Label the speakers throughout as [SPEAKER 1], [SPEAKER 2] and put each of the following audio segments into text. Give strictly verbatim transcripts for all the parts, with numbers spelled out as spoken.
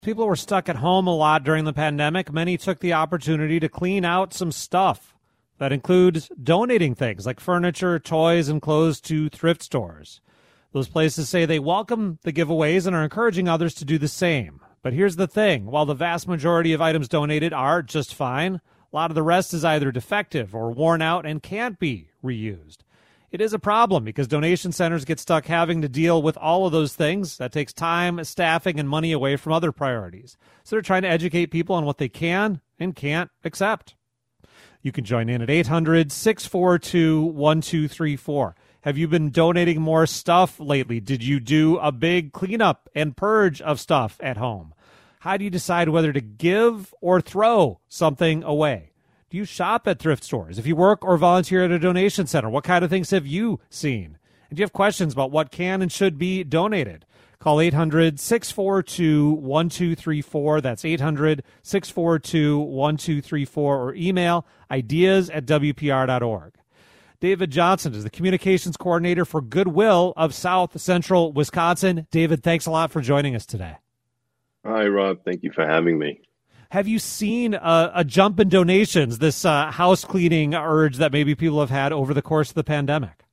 [SPEAKER 1] People were stuck at home a lot during the pandemic. Many took the opportunity to clean out some stuff. That includes donating things like furniture, toys, and clothes to thrift stores. Those places say they welcome the giveaways and are encouraging others to do the same. But here's the thing. While the vast majority of items donated are just fine, a lot of the rest is either defective or worn out and can't be reused. It is a problem because donation centers get stuck having to deal with all of those things. That takes time, staffing, and money away from other priorities. So they're trying to educate people on what they can and can't accept. You can join in at eight hundred, six four two, one two three four. Have you been donating more stuff lately? Did you do a big cleanup and purge of stuff at home? How do you decide whether to give or throw something away? Do you shop at thrift stores? If you work or volunteer at a donation center, what kind of things have you seen? And do you have questions about what can and should be donated? Call eight hundred, six four two, one two three four. That's eight hundred, six four two, one two three four. Or email ideas at w p r dot org. David Johnson is the communications coordinator for Goodwill of South Central Wisconsin. David, thanks a lot for joining us today.
[SPEAKER 2] Hi, Rob. Thank you for having me.
[SPEAKER 1] Have you seen a, a jump in donations, this uh, house cleaning urge that maybe people have had over the course of the pandemic?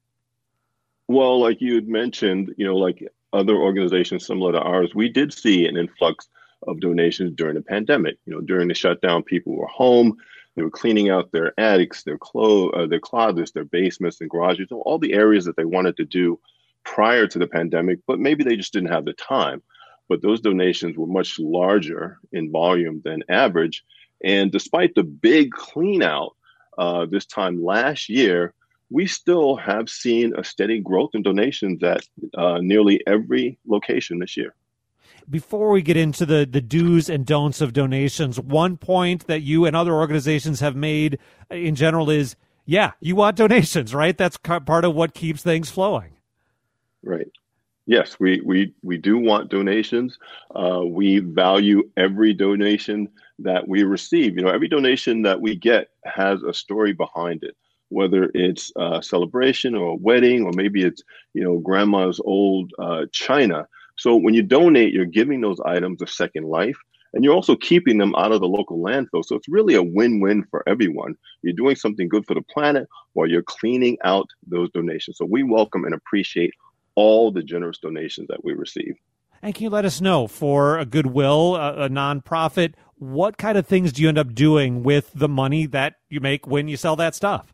[SPEAKER 2] Well, like you had mentioned, you know, like other organizations similar to ours, we did see an influx of donations during the pandemic. You know, during the shutdown, people were home. They were cleaning out their attics, their clo- uh, their closets, their basements and garages, all the areas that they wanted to do prior to the pandemic, but maybe they just didn't have the time. But those donations were much larger in volume than average. And despite the big clean out uh, this time last year, we still have seen a steady growth in donations at uh, nearly every location this year.
[SPEAKER 1] Before we get into the, the do's and don'ts of donations, one point that you and other organizations have made in general is, yeah, you want donations, right? That's part of what keeps things flowing.
[SPEAKER 2] Right. Yes, we, we, we do want donations. Uh, we value every donation that we receive. You know, every donation that we get has a story behind it, whether it's a celebration or a wedding, or maybe it's, you know, grandma's old uh, china. So when you donate, you're giving those items a second life, and you're also keeping them out of the local landfill. So it's really a win-win for everyone. You're doing something good for the planet while you're cleaning out those donations. So we welcome and appreciate all the generous donations that we receive.
[SPEAKER 1] And can you let us know, for a Goodwill, a, a nonprofit, what kind of things do you end up doing with the money that you make when you sell that stuff?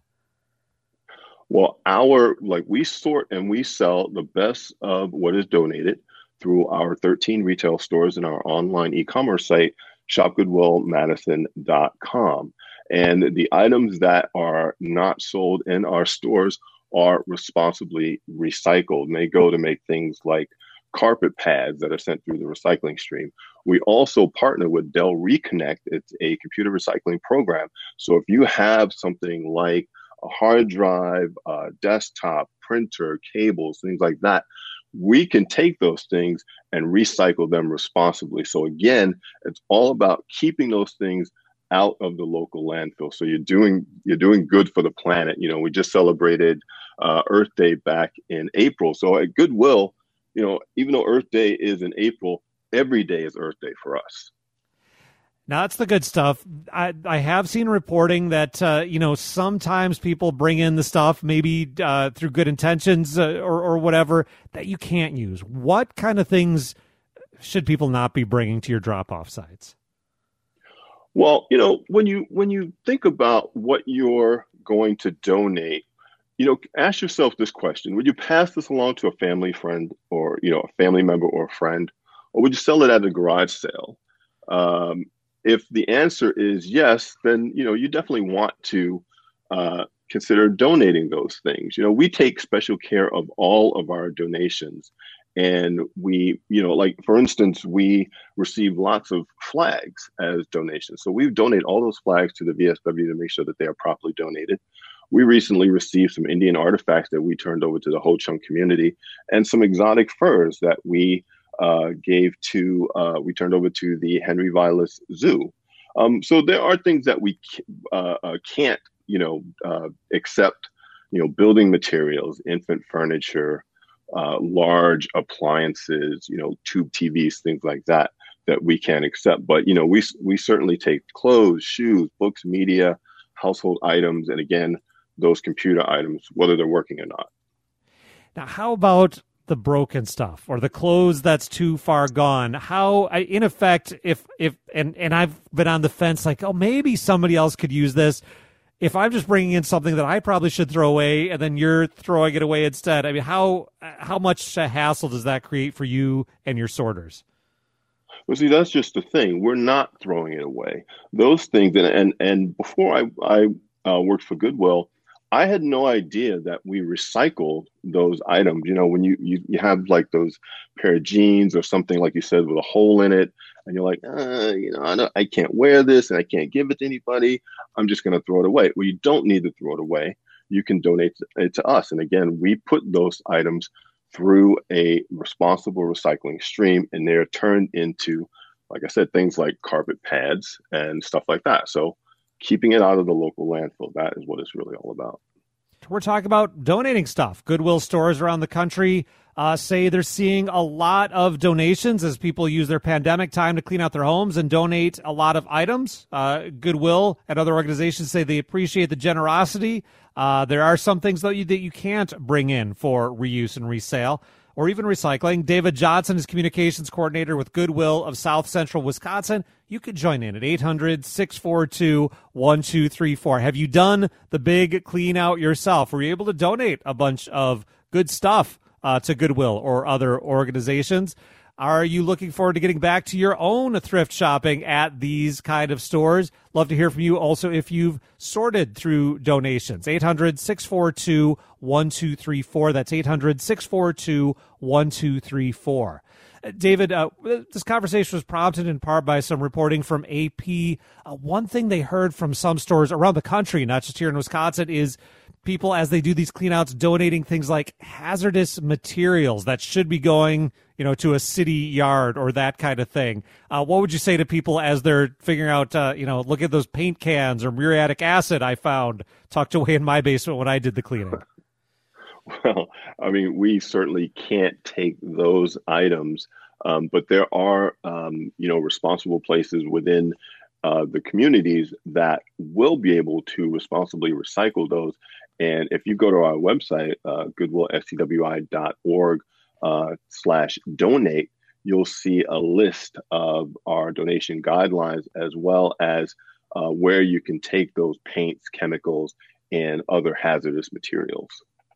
[SPEAKER 2] Well, our, like we sort and we sell the best of what is donated through our thirteen retail stores and our online e-commerce site, shop goodwill madison dot com. And the items that are not sold in our stores are responsibly recycled. And they go to make things like carpet pads that are sent through the recycling stream. We also partner with Dell Reconnect. It's a computer recycling program. So if you have something like a hard drive, a desktop, printer, cables, things like that, we can take those things and recycle them responsibly. So again, it's all about keeping those things out of the local landfill. So you're doing you're doing good for the planet. You know, we just celebrated uh, Earth Day back in April. So at Goodwill, you know, even though Earth Day is in April, every day is Earth Day for us.
[SPEAKER 1] Now, that's the good stuff. I, I have seen reporting that, uh, you know, sometimes people bring in the stuff, maybe uh, through good intentions uh, or, or whatever, that you can't use. What kind of things should people not be bringing to your drop-off sites?
[SPEAKER 2] Well, you know, when you when you think about what you're going to donate, you know, ask yourself this question. Would you pass this along to a family friend, or, you know, a family member or a friend, or would you sell it at a garage sale? Um, if the answer is yes, then, you know, you definitely want to uh, consider donating those things. You know, we take special care of all of our donations. And we, you know, like, for instance, we receive lots of flags as donations. So we donate all those flags to the V S W to make sure that they are properly donated. We recently received some Indian artifacts that we turned over to the Ho Chunk community, and some exotic furs that we uh, gave to, uh, we turned over to the Henry Vilas Zoo. Um, so there are things that we uh, uh, can't, you know, uh, accept, you know, building materials, infant furniture, Uh, large appliances, you know, tube T Vs, things like that. that we can't accept. But, you know, we, we certainly take clothes, shoes, books, media, household items, and again, those computer items, whether they're working or not.
[SPEAKER 1] Now, how about the broken stuff or the clothes that's too far gone? How, in effect, if, if, and, and I've been on the fence like, oh, maybe somebody else could use this. If I'm just bringing in something that I probably should throw away and then you're throwing it away instead, I mean, how, how much hassle does that create for you and your sorters?
[SPEAKER 2] Well, see, that's just the thing. We're not throwing it away. Those things, and and, and before I, I uh, worked for Goodwill, I had no idea that we recycled those items. You know, when you, you, you have like those pair of jeans or something, like you said, with a hole in it, and you're like, uh, you know, I, don't, I can't wear this and I can't give it to anybody. I'm just going to throw it away. Well, you don't need to throw it away. You can donate it to us. And again, we put those items through a responsible recycling stream, and they're turned into, like I said, things like carpet pads and stuff like that. So keeping it out of the local landfill, that is what it's really all about.
[SPEAKER 1] We're talking about donating stuff. Goodwill stores around the country uh, say they're seeing a lot of donations as people use their pandemic time to clean out their homes and donate a lot of items. Uh, Goodwill and other organizations say they appreciate the generosity. Uh, there are some things, though, you, that you can't bring in for reuse and resale or even recycling. David Johnson is communications coordinator with Goodwill of South Central Wisconsin. You could join in at eight hundred, six four two, one two three four. Have you done the big clean out yourself? Were you able to donate a bunch of good stuff uh, to Goodwill or other organizations? Are you looking forward to getting back to your own thrift shopping at these kind of stores? Love to hear from you also if you've sorted through donations. eight hundred, six four two, one two three four. That's eight hundred, six four two, one two three four. David, uh, this conversation was prompted in part by some reporting from A P. Uh, one thing they heard from some stores around the country, not just here in Wisconsin, is people, as they do these cleanouts, donating things like hazardous materials that should be going, you know, to a city yard or that kind of thing. Uh, what would you say to people as they're figuring out, uh, you know, look at those paint cans or muriatic acid I found tucked away in my basement when I did the cleaning?
[SPEAKER 2] Well, I mean, we certainly can't take those items, um, but there are, um, you know, responsible places within uh, the communities that will be able to responsibly recycle those. And if you go to our website, uh, goodwill s c w i dot org uh, slash donate, you'll see a list of our donation guidelines as well as uh, where you can take those paints, chemicals, and other hazardous materials.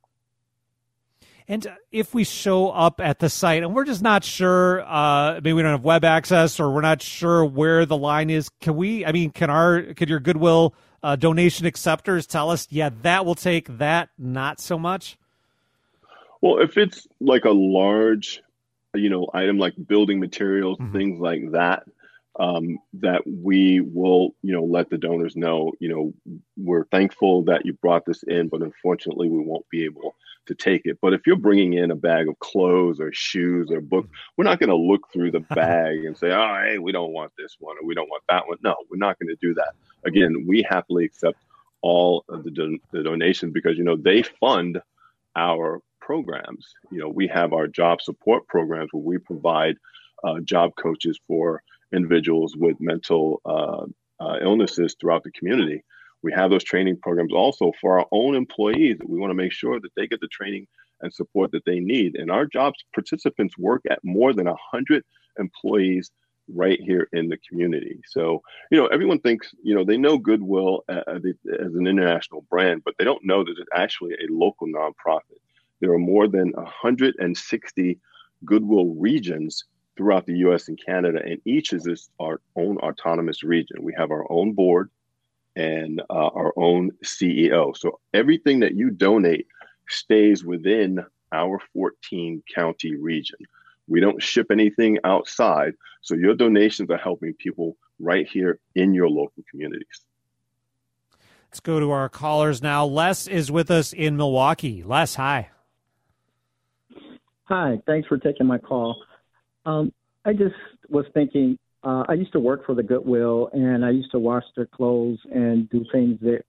[SPEAKER 1] And if we show up at the site and we're just not sure, uh, maybe we don't have web access or we're not sure where the line is, can we, I mean, can our, could your Goodwill uh, donation acceptors tell us, yeah, that will take, that not so much?
[SPEAKER 2] Well, if it's like a large, you know, item like building materials, mm-hmm. things like that, um, that we will, you know, let the donors know, you know, we're thankful that you brought this in, but unfortunately we won't be able to take it. But if you're bringing in a bag of clothes or shoes or books, we're not going to look through the bag and say, oh, hey, we don't want this one or we don't want that one. No, we're not going to do that. Again, we happily accept all of the, don- the donations because, you know, they fund our programs. You know, we have our job support programs where we provide uh, job coaches for individuals with mental uh, uh, illnesses throughout the community. We have those training programs also for our own employees. We want to make sure that they get the training and support that they need. And our jobs participants work at more than one hundred employees right here in the community. So, you know, everyone thinks, you know, they know Goodwill as an international brand, but they don't know that it's actually a local nonprofit. There are more than one hundred sixty Goodwill regions throughout the U S and Canada, and each is its our own autonomous region. We have our own board and uh, our own C E O. So everything that you donate stays within our fourteen county region. We don't ship anything outside. So your donations are helping people right here in your local communities.
[SPEAKER 1] Let's go to our callers now. Les is with us in Milwaukee. Les, hi.
[SPEAKER 3] Hi, thanks for taking my call. Um, I just was thinking, uh, I used to work for the Goodwill, and I used to wash their clothes and do things there.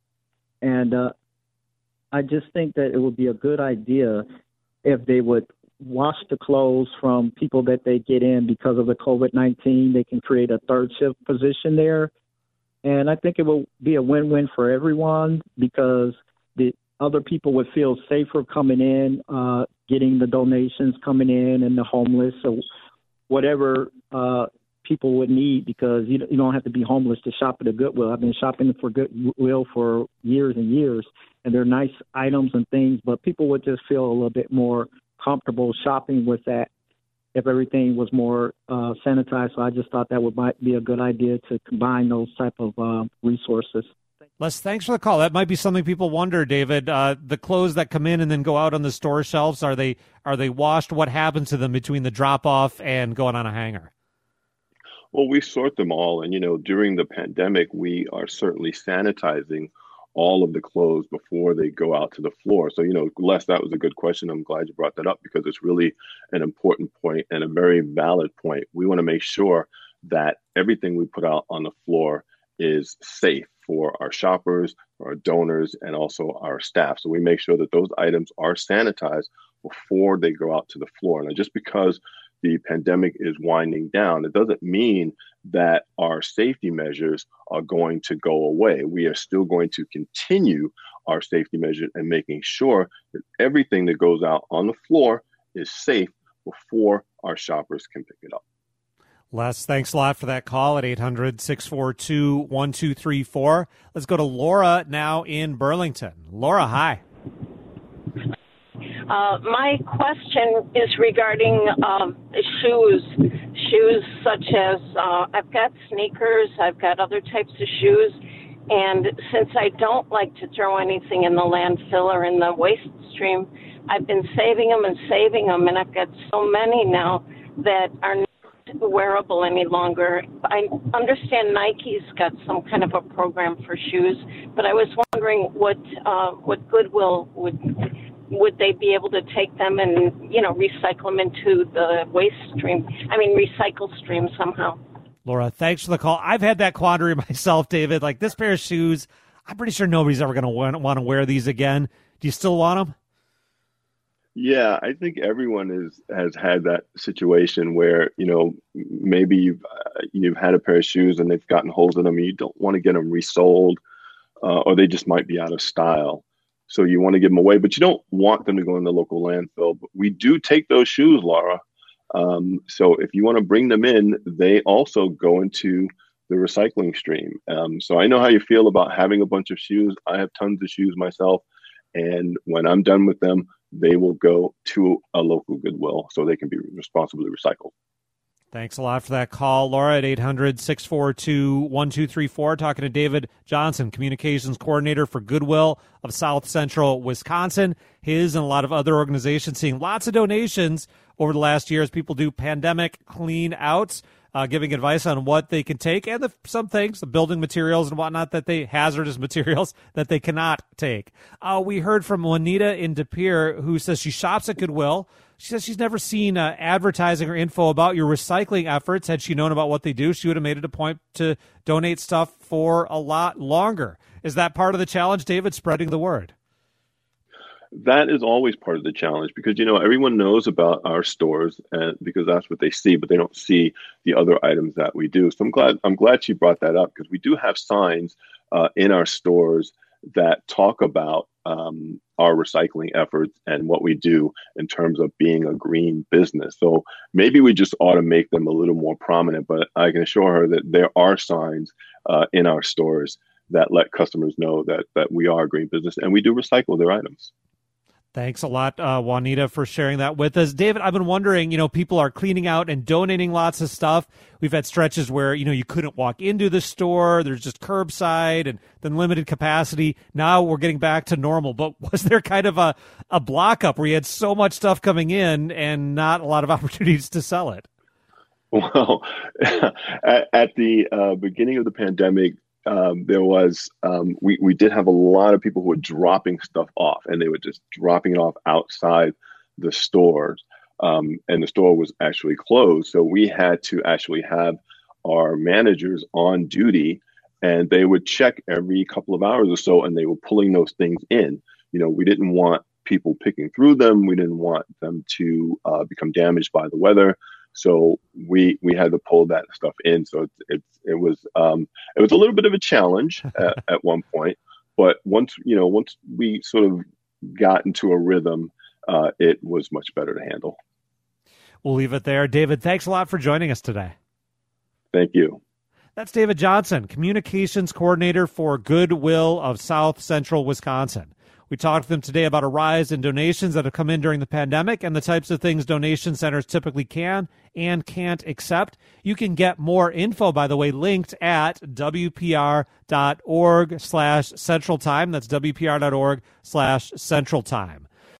[SPEAKER 3] And uh, I just think that it would be a good idea if they would wash the clothes from people that they get in because of the COVID nineteen. They can create a third shift position there. And I think it will be a win-win for everyone because the other people would feel safer coming in, uh, getting the donations coming in, and the homeless or whatever uh, people would need, because you, you don't have to be homeless to shop at a Goodwill. I've been shopping for Goodwill for years and years, and they're nice items and things, but people would just feel a little bit more comfortable shopping with that if everything was more uh, sanitized. So I just thought that would might be a good idea to combine those type of uh, resources.
[SPEAKER 1] Les, thanks for the call. That might be something people wonder, David. Uh, the clothes that come in and then go out on the store shelves, are they are they washed? What happens to them between the drop-off and going on a hanger?
[SPEAKER 2] Well, we sort them all. And, you know, during the pandemic, we are certainly sanitizing all of the clothes before they go out to the floor. So, you know, Les, that was a good question. I'm glad you brought that up because it's really an important point and a very valid point. We want to make sure that everything we put out on the floor is safe for our shoppers, our donors, and also our staff. So we make sure that those items are sanitized before they go out to the floor. Now, just because the pandemic is winding down, it doesn't mean that our safety measures are going to go away. We are still going to continue our safety measures and making sure that everything that goes out on the floor is safe before our shoppers can pick it up.
[SPEAKER 1] Les, thanks a lot for that call at eight hundred, six four two, one two three four. Let's go to Laura now in Burlington. Laura, hi.
[SPEAKER 4] Uh, my question is regarding um, shoes, shoes such as uh, I've got sneakers, I've got other types of shoes, and since I don't like to throw anything in the landfill or in the waste stream, I've been saving them and saving them, and I've got so many now that are not wearable any longer. I understand Nike's got some kind of a program for shoes, but I was wondering what uh, what Goodwill would. Would they be able to take them and, you know, recycle them into the waste stream? I mean, recycle stream somehow.
[SPEAKER 1] Laura, thanks for the call. I've had that quandary myself, David. Like this pair of shoes, I'm pretty sure nobody's ever going to want to wear these again. Do you still want them?
[SPEAKER 2] Yeah, I think everyone is has had that situation where, you know, maybe you've uh, you've had a pair of shoes and they've gotten holes in them and you don't want to get them resold, uh, or they just might be out of style. So you want to give them away, but you don't want them to go in the local landfill. But we do take those shoes, Laura. Um, so if you want to bring them in, they also go into the recycling stream. Um, so I know how you feel about having a bunch of shoes. I have tons of shoes myself. And when I'm done with them, they will go to a local Goodwill so they can be responsibly recycled.
[SPEAKER 1] Thanks a lot for that call, Laura, at eight hundred, six four two, one two three four. Talking to David Johnson, Communications Coordinator for Goodwill of South Central Wisconsin. His and a lot of other organizations seeing lots of donations over the last year as people do pandemic clean outs, uh, giving advice on what they can take and the, some things, the building materials and whatnot, that they hazardous materials that they cannot take. Uh, we heard from Juanita in De Pere, who says she shops at Goodwill. She says she's never seen uh, advertising or info about your recycling efforts. Had she known about what they do, she would have made it a point to donate stuff for a lot longer. Is that part of the challenge, David, spreading the word?
[SPEAKER 2] That is always part of the challenge because, you know, everyone knows about our stores and because that's what they see, but they don't see the other items that we do. So I'm glad I'm glad she brought that up because we do have signs uh, in our stores that talk about um, our recycling efforts and what we do in terms of being a green business. So maybe we just ought to make them a little more prominent, but I can assure her that there are signs uh, in our stores that let customers know that that we are a green business and we do recycle their items.
[SPEAKER 1] Thanks a lot, uh, Juanita, for sharing that with us. David, I've been wondering, you know, people are cleaning out and donating lots of stuff. We've had stretches where, you know, you couldn't walk into the store. There's just curbside and then limited capacity. Now we're getting back to normal. But was there kind of a, a block up where you had so much stuff coming in and not a lot of opportunities to sell it?
[SPEAKER 2] Well, at, at the uh, beginning of the pandemic, Um, there was, um, we, we did have a lot of people who were dropping stuff off and they were just dropping it off outside the stores. Um, and the store was actually closed. So we had to actually have our managers on duty and they would check every couple of hours or so and they were pulling those things in. You know, we didn't want people picking through them. We didn't want them to uh, become damaged by the weather. So we we had to pull that stuff in. So it it, it was um, it was a little bit of a challenge at, at one point, but once you know once we sort of got into a rhythm, uh, it was much better to handle.
[SPEAKER 1] We'll leave it there. David, thanks a lot for joining us today.
[SPEAKER 2] Thank you.
[SPEAKER 1] That's David Johnson, Communications Coordinator for Goodwill of South Central Wisconsin. We talked to them today about a rise in donations that have come in during the pandemic and the types of things donation centers typically can and can't accept. You can get more info, by the way, linked at wpr.org slash central time. That's wpr.org slash central time.